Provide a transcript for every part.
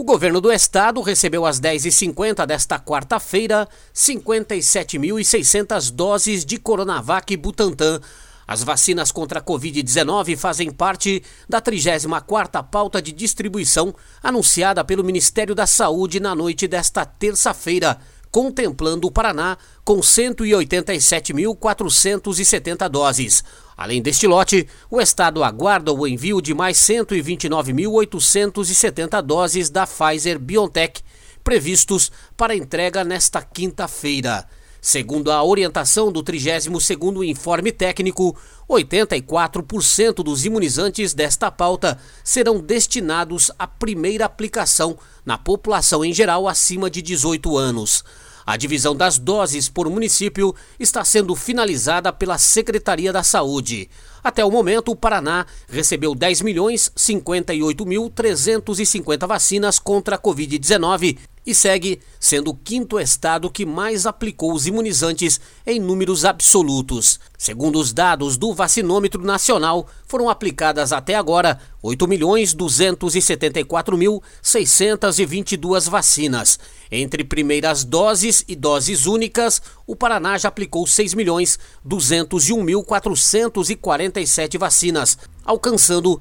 governo do estado recebeu às 10h50 desta quarta-feira 57.600 doses de Coronavac Butantan. As vacinas contra a Covid-19 fazem parte da 34ª pauta de distribuição anunciada pelo Ministério da Saúde na noite desta terça-feira, contemplando o Paraná com 187.470 doses. Além deste lote, o estado aguarda o envio de mais 129.870 doses da Pfizer-BioNTech, previstos para entrega nesta quinta-feira. Segundo a orientação do 32º Informe Técnico, 84% dos imunizantes desta pauta serão destinados à primeira aplicação na população em geral acima de 18 anos. A divisão das doses por município está sendo finalizada pela Secretaria da Saúde. Até o momento, o Paraná recebeu 10.058.350 vacinas contra a Covid-19 e segue sendo o quinto estado que mais aplicou os imunizantes em números absolutos. Segundo os dados do Vacinômetro Nacional, foram aplicadas até agora 8.274.622 vacinas. Entre primeiras doses e doses únicas, o Paraná já aplicou 6.201.447 vacinas, alcançando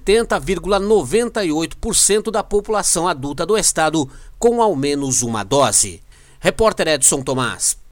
70,98% da população adulta do estado com ao menos uma dose. Repórter Edson Tomás.